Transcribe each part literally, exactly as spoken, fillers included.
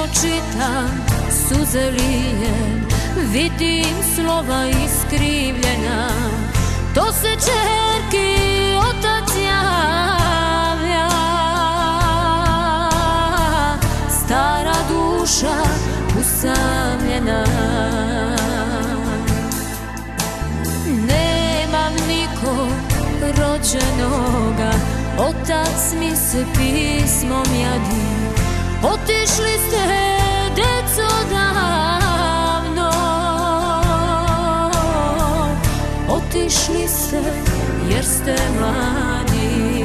čitam, suze lijem, vidim slova iskrivljena. To se čerki otac javlja, stara duša usamljena. Nemam nikog rođenoga, otac mi se pismom jadi. Otišli ste, deco, davno, otišli ste jer ste mladi.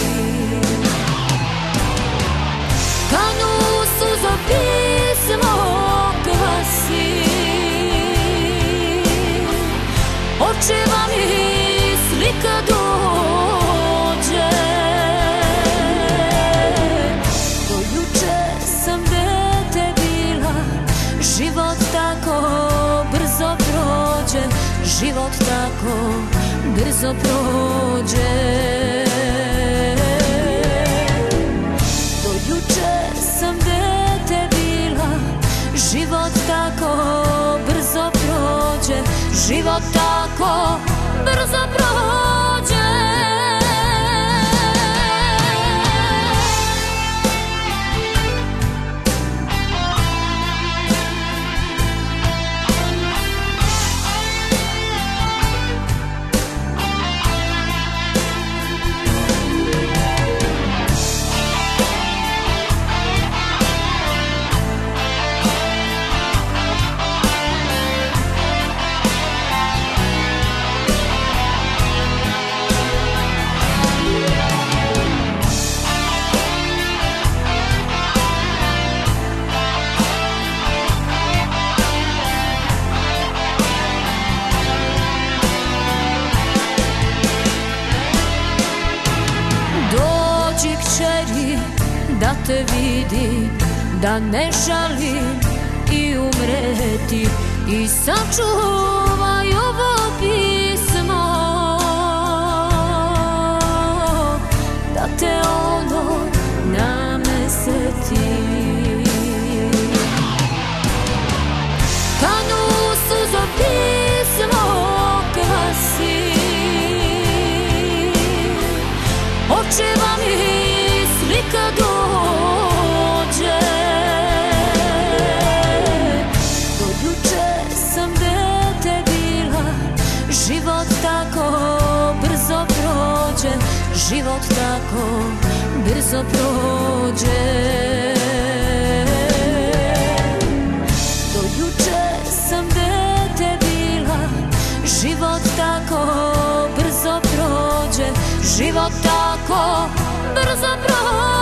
Kanu su za pismo glasi, očeva mi slika dođe. Do juče sam dete bila, život tako brzo prođe, život tako brzo prođe. Do juče sam dete bila, život tako brzo prođe, život tako brzo prođe. Kćeri, da te vidim, da ne žalim i umreti, i sačuvaj ovo pismo, da te ono na me seti. Kanu su za pismo glasi, očeva mi slika dođe. Do juče sam dete bila, život tako brzo prođe, život tako brzo prođe. Do juče sam dete bila, život tako brzo prođe, život tako brzo prođe.